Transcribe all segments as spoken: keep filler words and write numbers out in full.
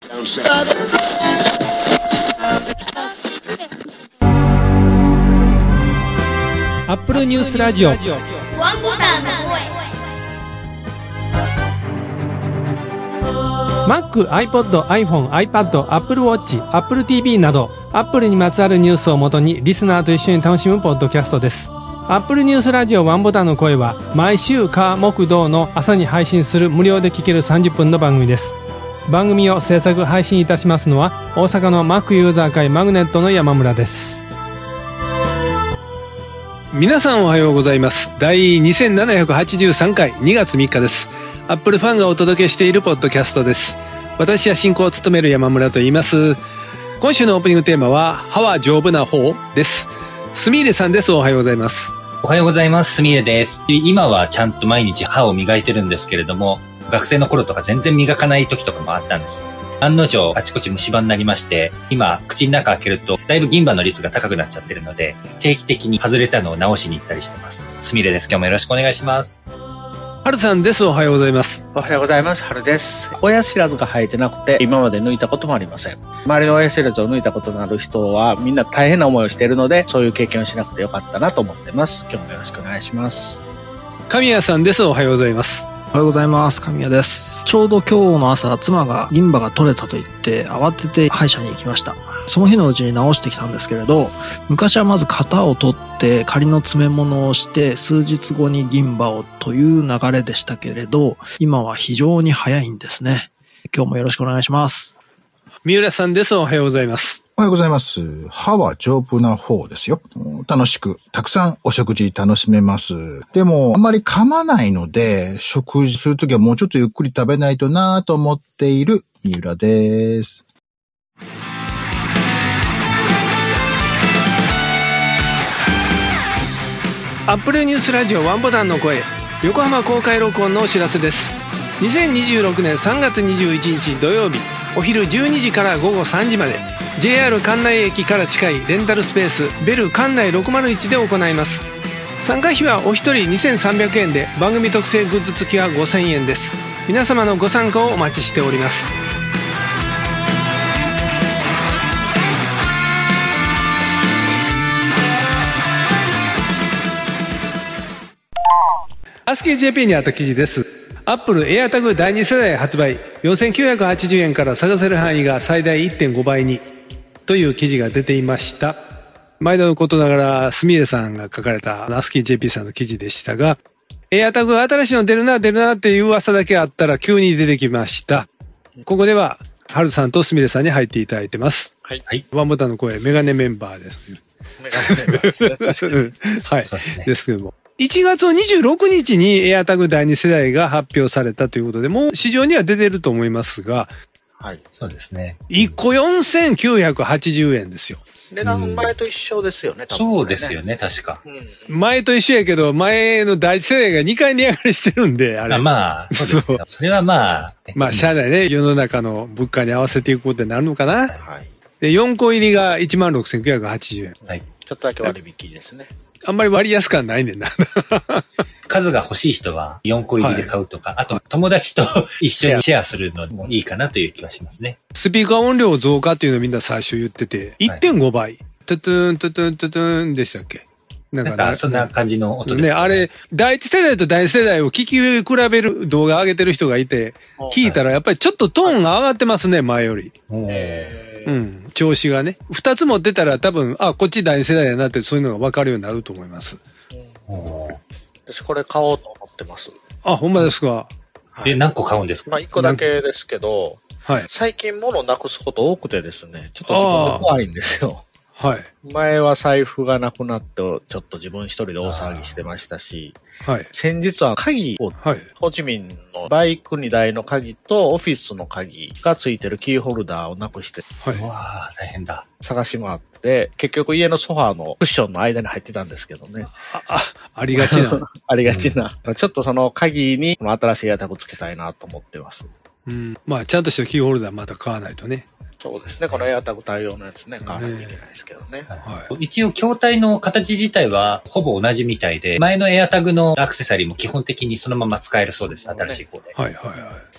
アップルニュースラジオワンボタンの声。Mac、iPod、iPhone、iPad、Apple Watch、Apple ティーブイ など Apple にまつわるニュースをもとにリスナーと一緒に楽しむポッドキャストです。Apple ニュースラジオワンボタンの声は毎週火木土の朝に配信する無料で聴けるさんじゅっぷんの番組です。番組を制作配信いたしますのは大阪の Mac ユーザー会マグネットの山村です。 皆さんおはようございます。第にせんななひゃくはちじゅうさんかいにがつみっかです。アップルファンがお届けしているポッドキャストです。私は進行を務める山村と言います。今週のオープニングテーマは歯は丈夫な方です。すみれさんです。おはようございます。 おはようございます。すみれです。今はちゃんと毎日歯を磨いてるんですけれども、学生の頃とか全然磨かない時とかもあったんです。案の定あちこち虫歯になりまして、今口の中開けるとだいぶ銀歯の率が高くなっちゃってるので、定期的に外れたのを直しに行ったりしてます。すみれです。今日もよろしくお願いします。 はるさんです。おはようございます。 おはようございます。はるです。親知らずが生えてなくて今まで抜いたこともありません。周りの親知らずを抜いたことのある人はみんな大変な思いをしているので、そういう経験をしなくてよかったなと思ってます。今日もよろしくお願いします。 神谷さんです。おはようございます。 おはようございます。神谷です。ちょうど今日の朝、妻が銀歯が取れたと言って慌てて歯医者に行きました。その日のうちに治してきたんですけれど、昔はまず型を取って仮の詰め物をして数日後に銀歯をという流れでしたけれど、今は非常に早いんですね。今日もよろしくお願いします。 三浦さんです。おはようございます。 おはようございます。歯は丈夫な方ですよ。楽しく、たくさんお食事楽しめます。でも、あんまり噛まないので、食事するときはもうちょっとゆっくり食べないとなぁと思っている三浦です。 アップルニュースラジオワンボタンの声、横浜公開録音のお知らせです。にせんにじゅうろくねんさんがつにじゅういちにち土曜日、お昼じゅうにじからごごさんじまで ジェイアール 関内駅から近いレンタルスペースベル関内ろくまるいちで行います。参加費はお一人にせんさんびゃくえんで、番組特製グッズ付きはごせんえんです。皆様のご参加をお待ちしております。アスキー ジェーピー にあった記事です。アップル AirTag だいにせだい発売、よんせんきゅうひゃくはちじゅうえんから探せる範囲が最大 いってんごばいにという記事が出ていました。毎度のことながらすみれさんが書かれたアスキー ジェーピー さんの記事でしたが、 AirTag 新しいの出るな出るなっていう噂だけあったら急に出てきました。ここでははるさんとすみれさんに入っていただいてます。 はい、 ワンボタンの声メガネメンバーです。 メガネメンバーですね。 はい、 そうですね。 ですけども、いちがつにじゅうろくにちに AirTag だいにせだいが発表されたということで、もう市場には出てると思いますが、 はい、 そうですね。 いっこよんせんきゅうひゃくはちじゅうえんですよ。 値段前と一緒ですよね、多分ね。 そうですよね、確か。 うん、 前と一緒やけど、前の第一世代がにかい値上がりしてるんで、あれ。 あまあ、そうですね。それはまあ。 まあ、しゃあないね。世の中の物価に合わせていくことになるのかな。 はい。 で、よんこ入りが いちまんろくせんきゅうひゃくはちじゅうえん。 はい。 ちょっとだけ割引ですね。 あんまり割安感ないねんな。 数が欲しい人はよんこ入りで買うとか、はい、あと友達と一緒にシェアするのもいいかなという気はしますね。 スピーカー音量増加っていうのをみんな最初言ってて、いってんごばい。はい、トゥトゥントゥトゥントゥトゥンでしたっけ？ なんか、なんかそんな感じの音ですね。 ね、あれ、第一世代と第二世代を聞き比べる動画上げてる人がいて、聞いたらやっぱりちょっとトーンが上がってますね、前より。うん。調子がね。二つ持ってたら多分、あ、こっち第二世代やなってそういうのが分かるようになると思います。 私これ買おうと思ってます。 あ、ほんまですか。 え、何個買うんですか？ まあ一個だけですけど、はい。最近物をなくすこと多くてですね、ちょっと自分で怖いんですよ。はい。前は財布がなくなって、ちょっと自分一人で大騒ぎしてましたし、はい。先日は鍵を、はい。ホーチミンのバイクにだいの鍵とオフィスの鍵がついてるキーホルダーをなくして、はい。 うわー、大変だ。 探し回って、結局家のソファーのクッションの間に入ってたんですけどね。 あ、あ、ありがちな。 ありがちな。うん、ちょっとその鍵にこの新しいエアタグつけたいなと思ってます。 うん。まあ、ちゃんとしたキーホルダーまた買わないとね。 そうですね。このエアタグ対応のやつね、買わないといけないですけどね。 はい、一応、筐体の形自体はほぼ同じみたいで、前のエアタグのアクセサリーも基本的にそのまま使えるそうです、新しい方で。 はいはいはい。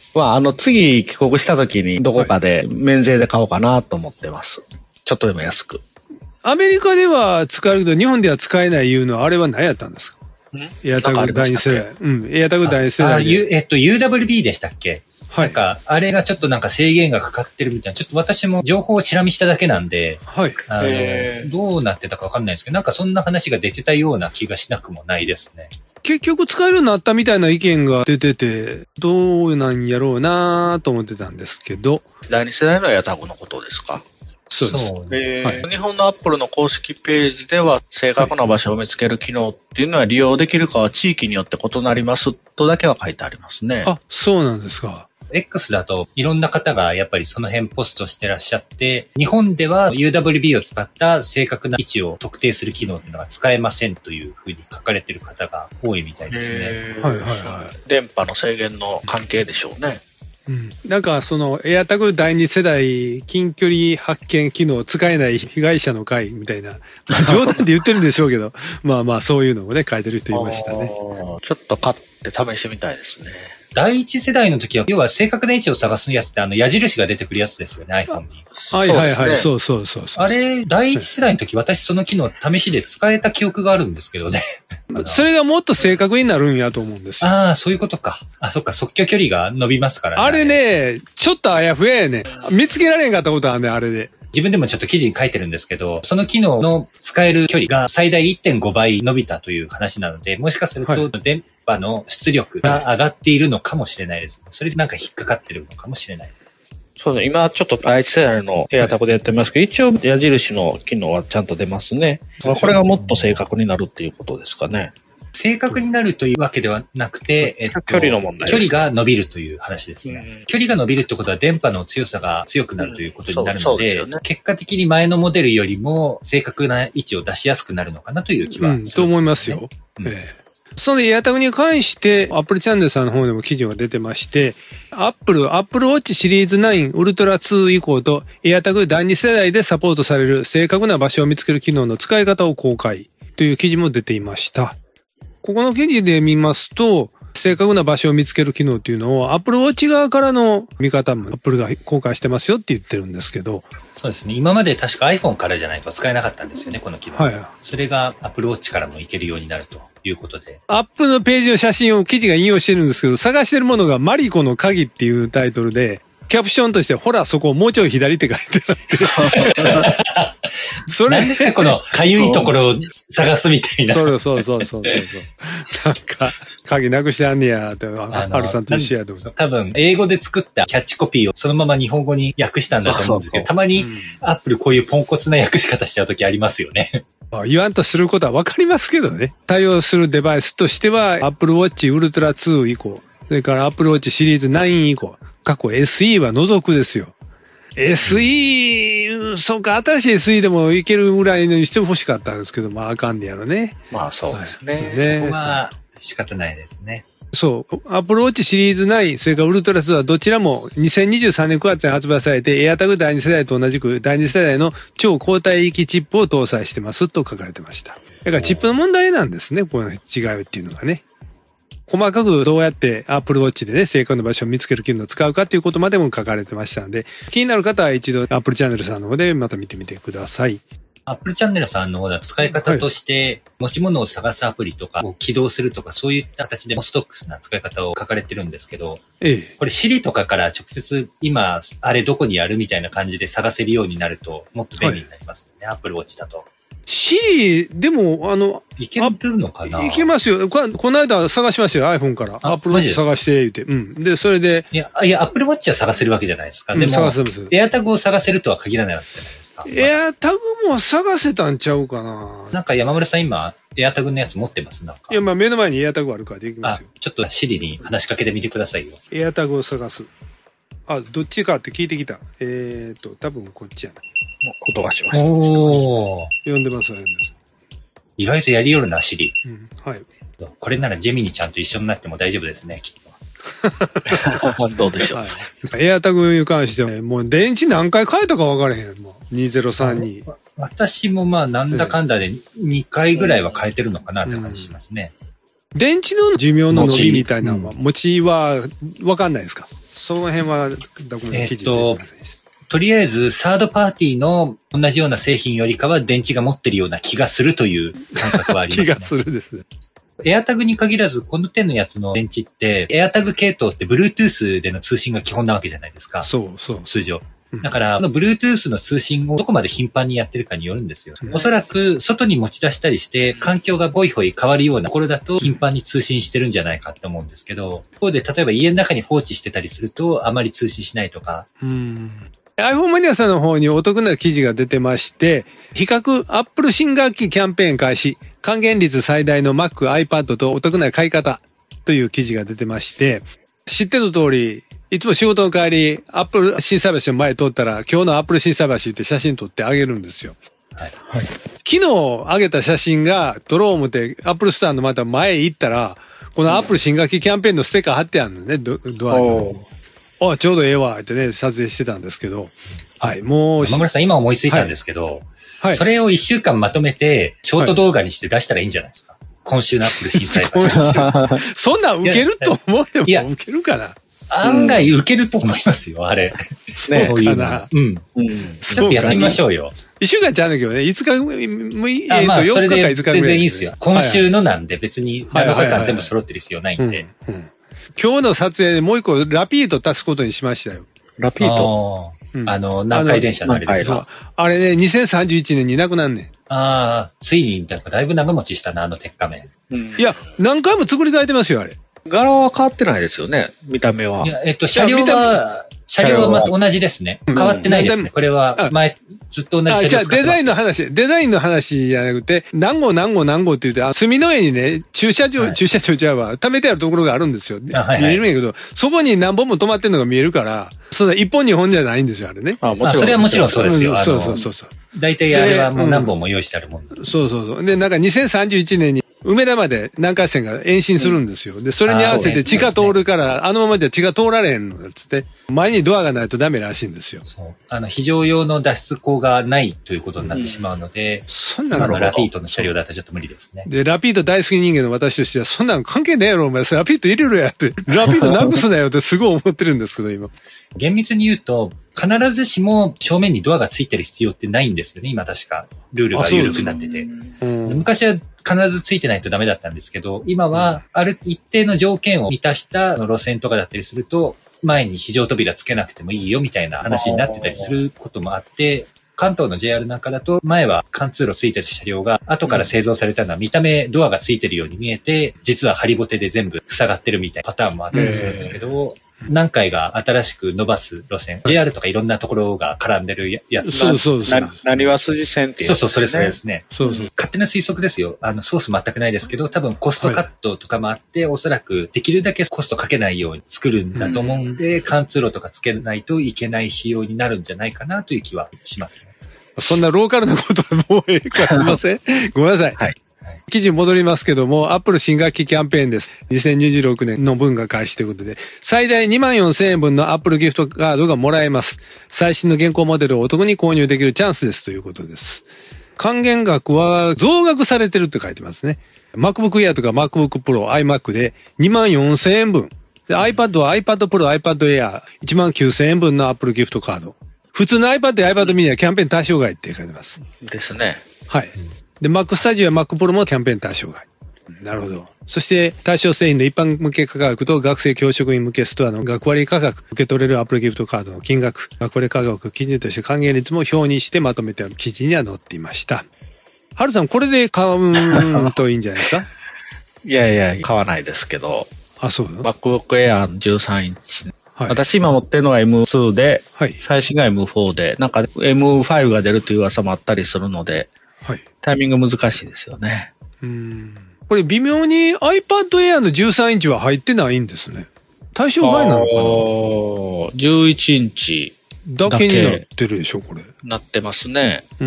まあ、あの、次帰国した時にどこかで免税で買おうかなと思ってます。ちょっとでも安く。 アメリカでは使えるけど、日本では使えないいうのは、あれは何やったんですか？エアタグ第二世代。うん。エアタグ第二世代。 あ、ゆ、えっと、ユーダブリュービー でしたっけ？はい。なんか、あれがちょっとなんか制限がかかってるみたいな、ちょっと私も情報をチラ見しただけなんで、 はい。 あの、どうなってたかわかんないですけど、なんかそんな話が出てたような気がしなくもないですね。 結局使えるようになったみたいな意見が出てて、どうなんやろうなと思ってたんですけど。 第二世代のエアタグのことですか？ そうです。 えーはい、日本のアップルの公式ページでは、正確な場所を見つける機能っていうのは利用できるかは地域によって異なりますとだけは書いてありますね。 あ、そうなんですか。 X だといろんな方がやっぱりその辺ポストしてらっしゃって、日本では ユーダブリュービー を使った正確な位置を特定する機能っていうのが使えませんというふうに書かれてる方が多いみたいですね。 はいはいはい。 電波の制限の関係でしょうね。 うん、なんかそのエアタグ第二世代近距離発見機能使えない被害者の会みたいな、まあ、冗談で言ってるんでしょうけどまあまあそういうのもね書いてる人いましたね。 ちょっと買って試してみたいですね。 第一世代の時は、要は正確な位置を探すやつってあの矢印が出てくるやつですよね、iPhone に。 はいはいはい、そうそうそうそう。 あれ、第一世代の時私その機能試しで使えた記憶があるんですけどね。 それがもっと正確になるんやと思うんですよ。 ああ、そういうことか。あ、そっか、即興距離が伸びますからね。 あれね、ちょっとあやふややね。見つけられんかったことあるね、あれで。 自分でもちょっと記事に書いてるんですけど、その機能の使える距離が最大 いってんご 倍伸びたという話なので、もしかすると電波の出力が上がっているのかもしれないです。それでなんか引っかかってるのかもしれない。 そうですね。今ちょっと第一世代のエアタグでやってますけど、一応矢印の機能はちゃんと出ますね。これがもっと正確になるっていうことですかね。 正確になるというわけではなくて、えっと、 距離の問題です。 距離が伸びるという話ですね。うん、距離が伸びるってことは電波の強さが強くなるということになるので、うん、ね、結果的に前のモデルよりも正確な位置を出しやすくなるのかなという気はするんですよね。 うん、と思いますよ。うん、ええ、そのエアタグに関して、Apple チャンネルさんの方でも記事が出てまして、Apple、Apple Watch シリーズナイン Ultra ツー以降とエアタグだいに世代でサポートされる正確な場所を見つける機能の使い方を公開という記事も出ていました。ここの記事で見ますと、正確な場所を見つける機能っていうのを Apple Watch 側からの見方も Apple が公開してますよって言ってるんですけど。 そうですね。今まで確か iPhone からじゃないと使えなかったんですよね、この機能。 はい。 それが Apple Watch からもいけるようになるということで。 Apple のページの写真を記事が引用してるんですけど、探してるものがマリコの鍵っていうタイトルで、キャプションとして、ほら、そこをもうちょい左って書いてあって。 それ。何ですか、この、かゆいところを探すみたいな。 そうそうそうそうそうそう。なんか、鍵なくしてあんねや、って、ハルさんと一緒やと思う。 多分、英語で作ったキャッチコピーをそのまま日本語に訳したんだと思うんですけど、たまに、アップルこういうポンコツな訳し方しちゃうときありますよね。 言わんとすることはわかりますけどね。対応するデバイスとしては、Apple Watch Ultra ツー以降、それから Apple Watch シリーズナイン以降、過去 エスイー は除くですよ。エスイー、そうか、新しい エスイー でもいけるぐらいにしてほしかったんですけど、まああかんねやろね。 まあそうですね。 ね、そこは仕方ないですね。 そう。Apple Watch シリーズナイン、それから Ultra ツーはどちらもにせんにじゅうさんねんくがつに発売されて、AirTag だいに世代と同じくだいに世代の超高帯域チップを搭載してますと書かれてました。だからチップの問題なんですね、この違いっていうのがね。細かくどうやって Apple Watch でね、正確な場所を見つける機能を使うかっていうことまでも書かれてましたんで、気になる方は一度 Apple チャンネルさんの方でまた見てみてください。 Apple チャンネルさんの方だと使い方として、はい、持ち物を探すアプリとかを起動するとか、そういった形でもストックな使い方を書かれてるんですけど、ええ、これ Siri とかから直接今、あれどこにあるみたいな感じで探せるようになると、もっと便利になりますよね、はい、Apple Watch だと。 シリ、でも、あの、 いけるのかないけますよ。こ、この間探しましたよ、iPhone から。Apple Watch 探して、言うて。うん。で、それで。 いや、いや、Apple Watch は探せるわけじゃないですか。でも、うん、探せます。AirTag を探せるとは限らないわけじゃないですか。 AirTag も探せたんちゃうかな。 なんか山村さん今、AirTag のやつ持ってますなんか。 いや、まあ目の前に AirTag あるからできますよ。 ちょっと Siri に話しかけてみてくださいよ。 AirTag を探す。あ、どっちかって聞いてきた。えーと、多分こっちやな。 音がしました。 おー。読んでます、読んでます。 意外とやりよるな、シリ。 うん、はい。 これならジェミニちゃんと一緒になっても大丈夫ですね、きっと。どうでしょう。はい、 エアタグに関しては、もう電池何回変えたか分からへん。もうにせんさんに。 私もまあなんだかんだでにかいぐらいは変えてるのかなって感じしますね。 うん、電池の寿命の伸びみたいなのは、持ちは分かんないですか？ その辺はどこの記事で、 えっと、とりあえずサードパーティーの同じような製品よりかは電池が持ってるような気がするという感覚はありますね。 気がするですね。 エアタグに限らず、この手のやつの電池って、エアタグ系統って Bluetooth での通信が基本なわけじゃないですか。 そうそう。 通常。だから、この Bluetooth の通信をどこまで頻繁にやってるかによるんですよ。おそらく、外に持ち出したりして、環境がボイホイ変わるようなところだと、頻繁に通信してるんじゃないかって思うんですけど、一方で、例えば家の中に放置してたりすると、あまり通信しないとか。 うん。iPhone マニアさんの方にお得な記事が出てまして、比較 Apple 新学期キャンペーン開始、還元率最大の Mac、iPad とお得な買い方という記事が出てまして、知っての通り、いつも仕事の帰り、Apple 心斎橋の前通ったら、今日の Apple 心斎橋って写真撮ってあげるんですよ。はいはい、昨日上げた写真が撮ろう思って Apple ストアのまた前行ったら、この Apple 新学期キャンペーンのステッカー貼ってあるのね、ド, ドアに。あ、ちょうどええわってね、撮影してたんですけど。はい、もう。 山村さん今思いついたんですけど、はい、それを一週間まとめて、ショート動画にして出したらいいんじゃないですか。はい、今週のアップル審査員。 そんなん受けると思えば受けるかな。 案外受けると思いますよ、あれ。 そうそういうの。うん。 うん。ちょっとやってみましょうよ。 一週間ちゃうんだけどね、いつか、えっと、 よっかかいつかぐらい。全然いいですよ。今週のなんで別になのかかん全部揃ってる必要ないんで。 今日の撮影でもう一個ラピート足すことにしましたよ。 ラピートうん、あの、南海電車のあれですか。 あれね、にせんさんじゅういちねんになくなんねん。 ああ、ついに、だいぶ長持ちしたな、あの鉄仮面。 うん、いや、何回も作り変えてますよ、あれ。 柄は変わってないですよね、見た目は。 いや、えっと、車両は、車両はまた同じですね。変わってないですね。これは、前、ずっと同じ車両使ってます。じゃあ、デザインの話、デザインの話じゃなくて、何号何号何号って言って、隅の上にね、駐車場、はい、駐車場ちゃうわ、貯めてあるところがあるんですよ。はいはい、見えるんやけど、そこに何本も止まってるのが見えるから、そうだ、一本二本じゃないんですよ、あれね。 あ、もちろん。あ、それはもちろんそうですよ。 うん、そうそうそうそう。 大体あれはもう何本も用意してあるもんだ、 うん。そうそうそう。で、なんかにせんさんじゅういちねんに、梅田まで南海線が延伸するんですよ。で、それに合わせて地下通るから、あのままじゃ地下通られへんのつって、前にドアがないとダメらしいんですよ。 そう。あの、非常用の脱出口がないということになってしまうので、うん、 そんなのラピートの車両だとちょっと無理ですね。 で、ラピート大好き人間の私としては、そんなの関係ねえやろ、お前。ラピート入れろやって。ラピートなくすなよってすごい思ってるんですけど、今。 厳密に言うと、必ずしも正面にドアがついてる必要ってないんですよね、今確か。ルールが緩くなってて。うん、昔は必ずついてないとダメだったんですけど、今はある一定の条件を満たした路線とかだったりすると、前に非常扉つけなくてもいいよみたいな話になってたりすることもあって、関東の ジェイアール なんかだと、前は貫通路ついてる車両が後から製造されたのは見た目ドアがついてるように見えて、実はハリボテで全部塞がってるみたいなパターンもあったりするんですけど、何回が新しく伸ばす路線、ジェイアール とかいろんなところが絡んでるやつが。 そうそうそう。 なにわ筋線っていう、 ね。そうそう、それそれですね。 そうそう。 勝手な推測ですよ。あの、ソース全くないですけど、多分コストカットとかもあって、はい、おそらくできるだけコストかけないように作るんだと思うんで、うん、貫通路とかつけないといけない仕様になるんじゃないかなという気はしますね。 そんなローカルなことはもうええか、すいません。ごめんなさい。はい。記事に戻りますけども、アップル新学期キャンペーンです。にせんにじゅうろくねんの分が開始ということで、最大にまんよんせんえん分のアップルギフトカードがもらえます。最新の現行モデルをお得に購入できるチャンスですということです。還元額は増額されてるって書いてますね。MacBook Air とか MacBook Pro、iMac でにまんよんせんえん分。で iPad は iPad Pro、iPad Air、いちまんきゅうせんえん分のアップルギフトカード。普通の iPad や iPad mini はキャンペーン対象外って書いてます。 ですね。 はい。で、Mac Studio や Mac Pro もキャンペーン対象外。なるほど。そして、対象製品の一般向け価格と学生教職員向けストアの学割価格、受け取れるアップルギフトカードの金額、学割価格を基準として還元率も表にしてまとめてある記事には載っていました。はるさん、これで買うといいんじゃないですか？ いやいや、買わないですけど。 あ、そう。 MacBook Air じゅうさんインチ。はい、私今持ってるのは エムツー で、はい、最新が エムフォー で、なんか エムファイブ が出るという噂もあったりするので、はい、タイミング難しいですよね。 うーん。これ微妙に iPad Air のじゅうさんインチは入ってないんですね。対象外なのかな？ じゅういちインチだけになってるでしょ、これ。 なってますね。 うん。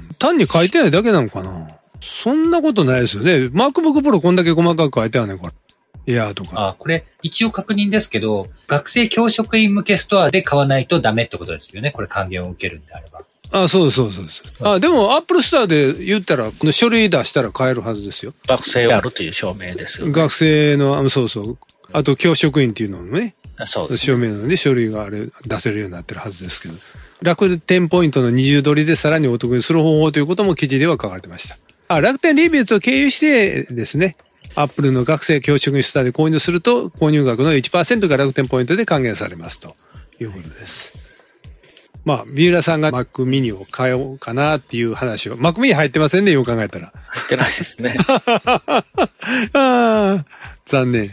単に書いてないだけなのかな？そんなことないですよね。MacBook Pro こんだけ細かく書いてあるね、これ。エアーとか。 あ、これ、一応確認ですけど、学生教職員向けストアで買わないとダメってことですよね。これ還元を受けるんであれば。 あ、そうそうそうです。あ、でも、アップルストアで言ったら、この書類出したら買えるはずですよ。 学生であるという証明ですよ、ね。 学生の、そうそう。あと、教職員っていうのもね。 そうです、ね。 証明のね、書類があれ出せるようになってるはずですけど。楽天ポイントの二重取りでさらにお得にする方法ということも記事では書かれてました。あ、楽天リビューズを経由してですね、アップルの学生教職スターで購入すると、購入額の いちパーセント が楽天ポイントで還元されますということです。まあ、三浦さんが Mac mini を買おうかなっていう話を。Mac mini 入ってませんね、よう考えたら。 入ってないですね。 ああ、残念。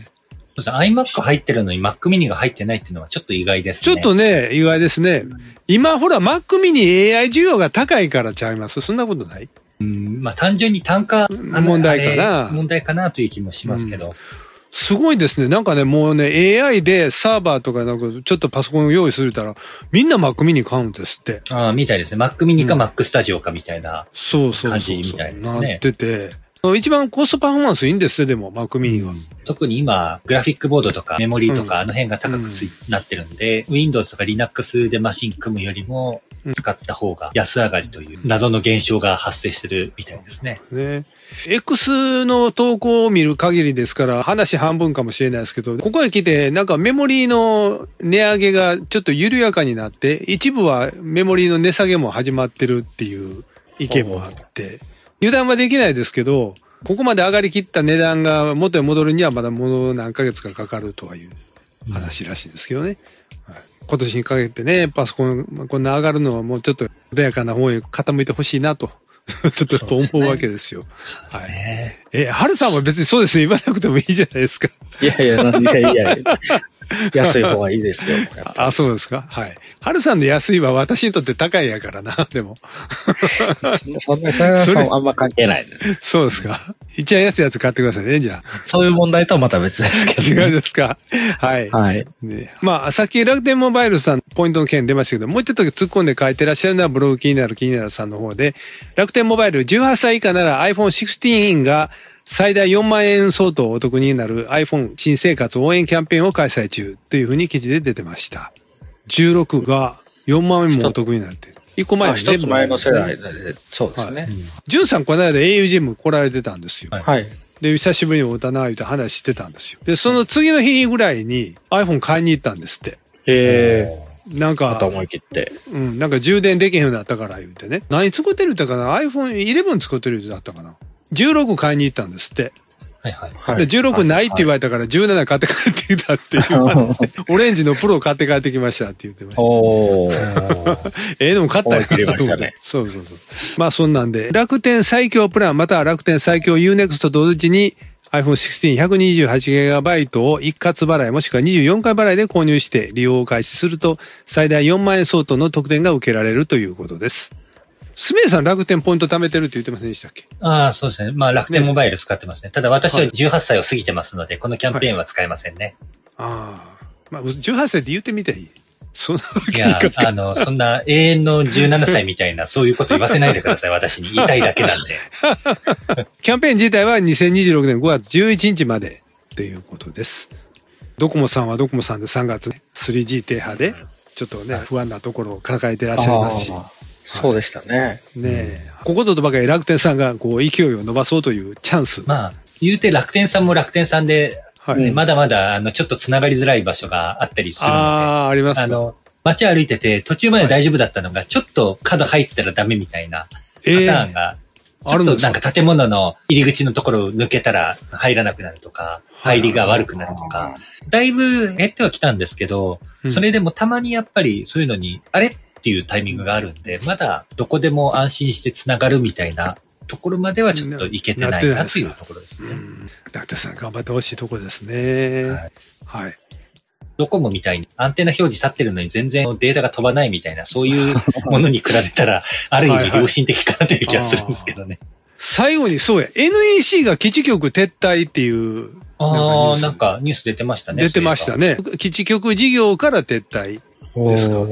iMac 入ってるのに Mac mini が入ってないっていうのはちょっと意外ですね。 ちょっとね、意外ですね。今ほら Mac mini エーアイ 需要が高いからちゃいます？そんなことない？ うん、まあ単純に単価問題かな。 問題かなという気もしますけど。うん、 すごいですね。なんかね、もうね、エーアイ でサーバーとかなんかちょっとパソコンを用意するたら、みんな Mac mini 買うんですって。 ああ、みたいですね。Mac mini か Mac Studio かみたいなそうそう感じみたいですね。 なってて。一番コストパフォーマンスいいんですよ、でも、Mac mini は。 特に今、グラフィックボードとかメモリーとかあの辺が高くつい、うん、なってるんで、Windows とか Linux でマシン組むよりも、使った方が安上がりという謎の現象が発生してるみたいですね。 ね。X の投稿を見る限りですから、話半分かもしれないですけど、ここへ来て、なんかメモリーの値上げがちょっと緩やかになって、一部はメモリーの値下げも始まってるっていう意見もあって、油断はできないですけど、ここまで上がりきった値段が元に戻るにはまだもう何ヶ月かかかるとはいう話らしいんですけどね。うん、はい、今年にかけてね、パソコンこんな上がるのはもうちょっと穏やかな方へ傾いてほしいなと。ちょっとやっぱ思うわけですよ。 そうですね。 はい、え、春さんは別にそうですね、言わなくてもいいじゃないですか。 いやいや、いやいやいや。安い方がいいですよ。 あ、そうですか。はい。春さんの安いは私にとって高いやからな、でも。 そんな、それはあんま関係ない、ね。 そうですか。一番安いやつ買ってくださいね、じゃあ。 そういう問題とはまた別ですけど、 ね。違うですか。はい。 はい。 ね、まあ、さっき楽天モバイルさん、ポイントの件出ましたけど、もうちょっと突っ込んで書いてらっしゃるのはブログ気になる気になるさんの方で、楽天モバイルじゅうはっさい以下なら アイフォンシクスティーン が最大よんまんえん相当お得になる iPhone 新生活応援キャンペーンを開催中というふうに記事で出てました。じゅうろくがよんまんえんもお得になって。いっこまえのね。 一つ前の世代で、そうですね。 ジュンさんこの間 エーユー ジム来られてたんですよ。 はい。 で、久しぶりに会うたな、言うて話してたんですよ。で、その次の日ぐらいに iPhone 買いに行ったんですって。 へー。なんか、 また思い切って。 うん、なんか充電できへんようになったから言うてね。何作ってるって言ったかな ?アイフォンイレブン 作ってるって言ったかなじゅうろく買いに行ったんですって。 はいはい。 で、じゅうろくないって言われたからじゅうなな買って帰ってきたっていう話で、オレンジのプロ買って帰ってきましたって言ってました。 おー。 ええのも買ったよ。 りましたね。 そうそうそう。まあそんなんで、楽天最強プランまたは楽天最強 Unext と同時に アイフォンシクスティーンひゃくにじゅうはちギガバイト を一括払いもしくはにじゅうよんかい払いで購入して利用を開始すると最大よんまんえん相当の特典が受けられるということです。スメイさん楽天ポイント貯めてるって言ってませんでしたっけ？ ああ、そうですね。まあ楽天モバイル使ってますね。ね、ただ私はじゅうはっさいを過ぎてますので、はい、このキャンペーンは使えませんね。 はい、ああ。まあじゅうはっさいって言ってみたい。そんなわけいや、あの、そんな永遠のじゅうななさいみたいな、そういうこと言わせないでください。私に言いたいだけなんで。 キャンペーン自体はにせんにじゅうろくねんごがつじゅういちにちまでということです。ドコモさんはドコモさんでさんがつ スリージー 低波で、ちょっとね、不安なところを抱えてらっしゃいますし。 そうでしたね。 ねえ、うん、ここととばかり楽天さんがこう勢いを伸ばそうというチャンス。 まあ、言うて楽天さんも楽天さんで、はい、ね、まだまだあのちょっとつながりづらい場所があったりするので。 ああ、ありますか。あの、 街歩いてて途中まで大丈夫だったのが、はい、ちょっと角入ったらダメみたいなパターンが、えー、ちょっとなんか建物の入り口のところを抜けたら入らなくなるとか、入りが悪くなるとか、だいぶ減ってはきたんですけど、うん、それでもたまにやっぱりそういうのに、あれっていうタイミングがあるんで、まだどこでも安心してつながるみたいなところまではちょっといけてないなというところですね。 楽天さん頑張ってほしいところですね。はい。はい、 ドコモみたいにアンテナ表示立ってるのに全然データが飛ばないみたいな、そういうものに比べたら、ある意味良心的かなという気がするんですけどね。 最後にそうや、エヌイーシー が基地局撤退っていう。 ああ、なんかニュース出てましたね。 出てましたね。基地局事業から撤退。ですか。うん。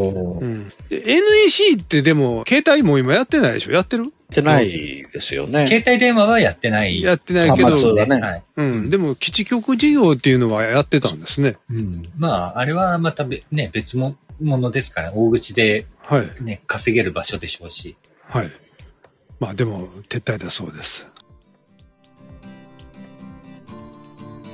エヌイーシー ってでも、携帯も今やってないでしょ？やってる？やってないですよね。 携帯電話はやってない。 やってないけど、 だね、はい。 うん。でも、基地局事業っていうのはやってたんですね。 うん。まあ、あれはまたべ、ね、別ものですから、大口で、はい。ね、稼げる場所でしょうし。 はい。まあ、でも、撤退だそうです。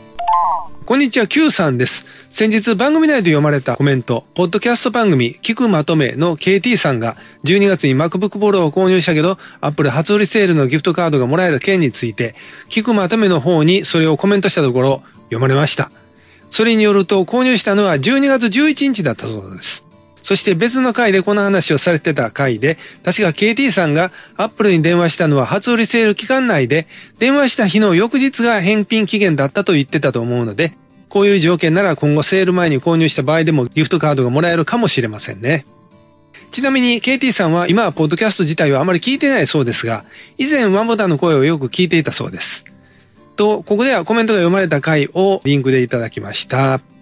こんにちは、Q さんです。先日番組内で読まれたコメント、ポッドキャスト番組、聞くまとめの ケーティー さんがじゅうにがつに MacBook Pro を購入したけど、Apple 初売りセールのギフトカードがもらえた件について、聞くまとめの方にそれをコメントしたところ、読まれました。それによると、購入したのはじゅうにがつじゅういちにちだったそうです。そして別の回でこの話をされてた回で、確か ケーティー さんが Apple に電話したのは初売りセール期間内で、電話した日の翌日が返品期限だったと言ってたと思うので、こういう条件なら今後セール前に購入した場合でもギフトカードがもらえるかもしれませんね。ちなみに ケーティー さんは今はポッドキャスト自体はあまり聞いてないそうですが、以前ワンボタンの声をよく聞いていたそうです。と、ここではコメントが読まれた回をリンクでいただきました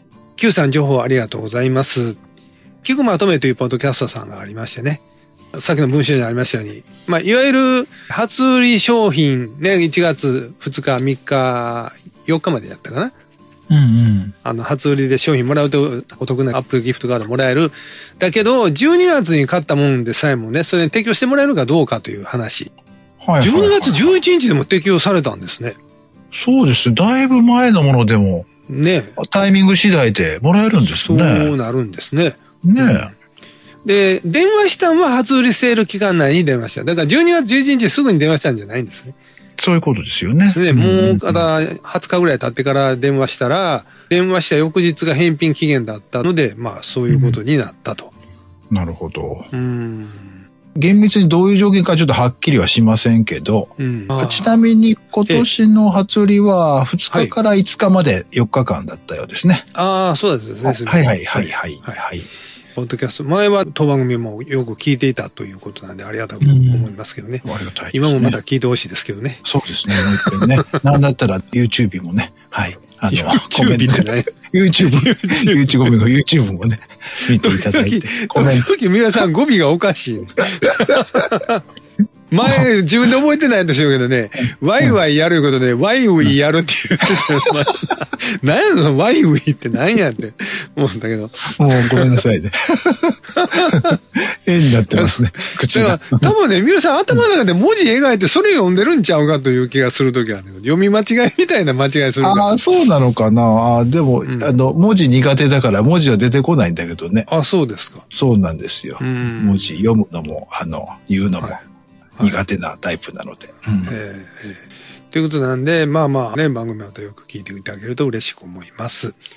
。Q さん情報ありがとうございます。聞くまとめというポッドキャストさんがありましてね。さっきの文章にありましたように、まあ、いわゆる初売り商品ね、いちがつふつか、みっか、よっかまでやったかな。 うんうん。 あの、初売りで商品もらうとお得なアップルギフトカードもらえる。だけど、じゅうにがつに買ったもんでさえもね、それに提供してもらえるかどうかという話。はいはいはい、じゅうにがつじゅういちにちでも提供されたんですね。 そうですね。だいぶ前のものでも。ね。タイミング次第でもらえるんですね。 そうなるんですね。 ねえ、うん。 で、電話したのは初売りセール期間内に電話した。だからじゅうにがつじゅういちにちすぐに電話したんじゃないんですね。 そういうことですよね。 それでもうまだはつかぐらい経ってから電話したら、電話した翌日が返品期限だったので、まあそういうことになったと。 うん、なるほど。 うん。 厳密にどういう条件かちょっとはっきりはしませんけど、うん、ちなみに今年の初売りはふつかからいつかまでよっかかんだったようですね。 はい、ああ、そうですね。 はいはいはいはい。はいはい。 ポッドキャスト、前は当番組もよく聞いていたということなんでありがたく思いますけどね。 うん、ありがたいですね。 今もまた聞いてほしいですけどね。 そうですね。もう一回ね。なんだったら YouTube もね。はい。あの、コメントね。YouTube、YouTube、YouTube もね、見ていただいて。 コメント。時皆さん語尾がおかしい。前、自分で覚えてないんでしょうけどね、ワイワイやることで、ワイウィやるって言ってた。何やのそのワイウィって何やって思うんだけど。 もうごめんなさいね。絵になってますね。口が。 多分ね、皆さん頭の中で文字描いてそれ読んでるんちゃうかという気がするときは、ね、読み間違いみたいな間違いするから。 ああ、そうなのかな。あでも、うん、あの、文字苦手だから文字は出てこないんだけどね。 あ、そうですか。 そうなんですよ。文字読むのも、あの、言うのも。はい苦手なタイプなので。うん、 えー、ということなんで、まあまあね、番組またよく聞いていただけると嬉しく思います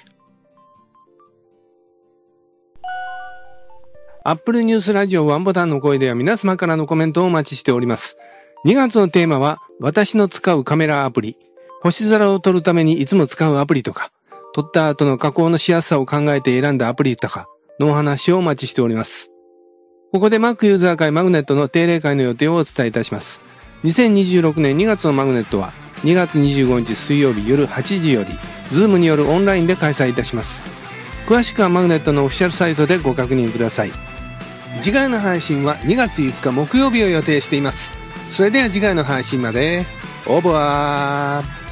。Apple News ラジオワンボタンの声では皆様からのコメントをお待ちしております。にがつのテーマは、私の使うカメラアプリ。星空を撮るためにいつも使うアプリとか、撮った後の加工のしやすさを考えて選んだアプリとかのお話をお待ちしております。ここで Mac ユーザー会マグネットの定例会の予定をお伝えいたします。にせんにじゅうろくねんにがつのマグネットはにがつにじゅうごにち水曜日夜はちじより Zoom によるオンラインで開催いたします。詳しくはマグネットのオフィシャルサイトでご確認ください。次回の配信はにがついつか木曜日を予定しています。それでは次回の配信まで。オーバー。